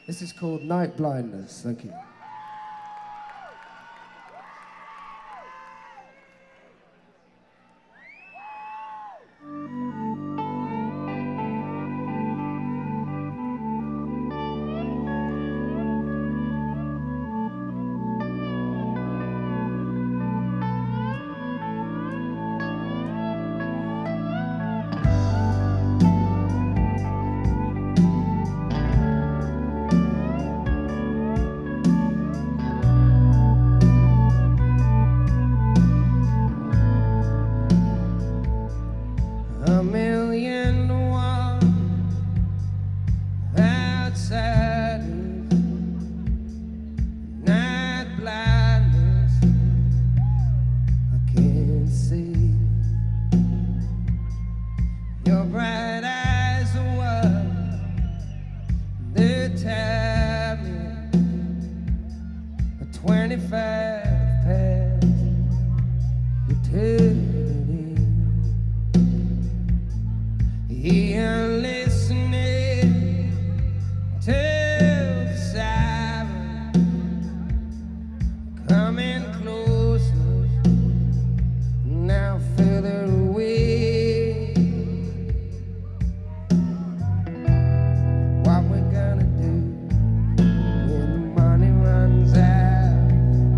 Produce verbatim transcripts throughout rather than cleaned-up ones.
This is called Night Blindness. Thank you. A million to one outside night blindness. I can't see your bright eyes are what they tell me. A twenty-five past eternity. Here listening to the siren coming closer, now further away. What we're gonna do when the money runs out?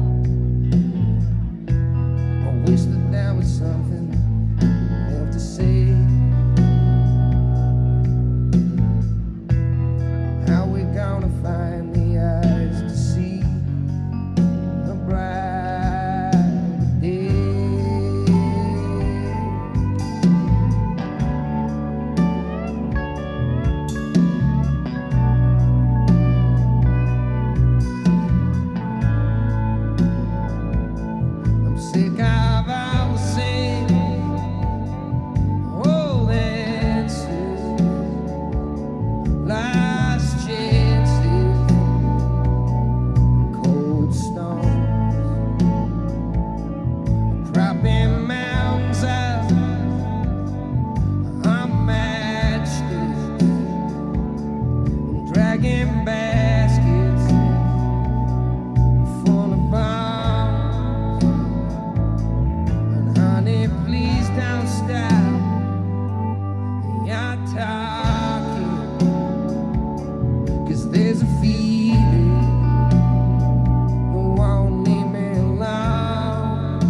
I wish that there was something left to say. How we gonna find the eyes to see a bright day? I'm sick of our same old answers, last chances, cold stones, dropping mountains of unmatched, dragging baskets full of bombs. And honey, please don't stop. You're talking, 'cause there's a feeling that won't leave me alone.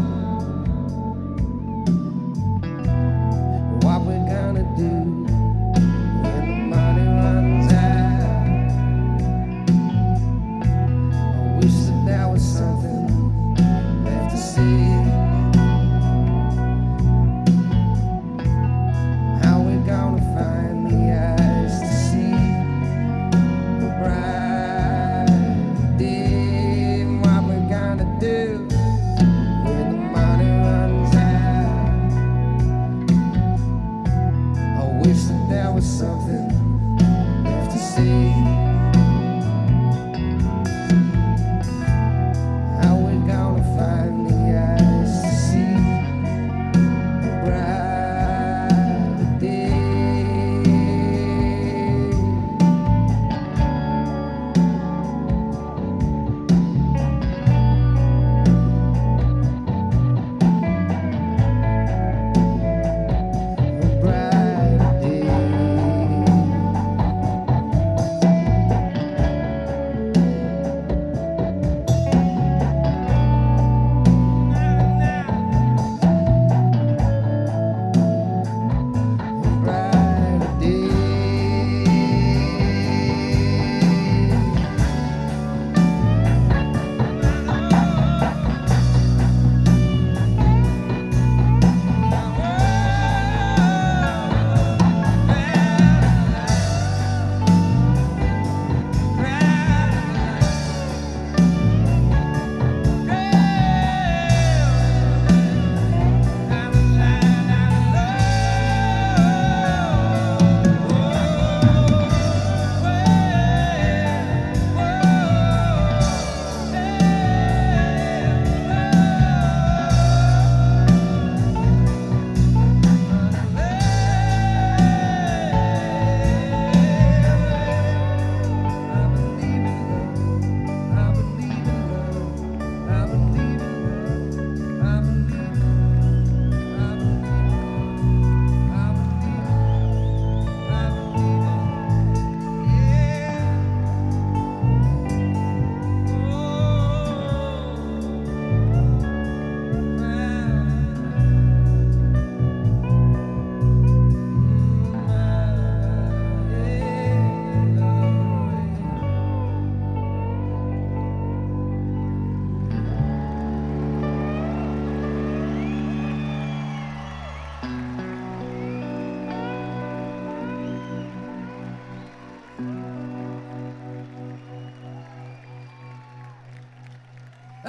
What we're gonna do when the money runs out? I wish that there was something left to say. How we gonna find the eyes to see the bright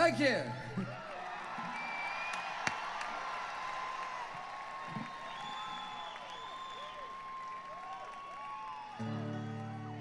Thank you.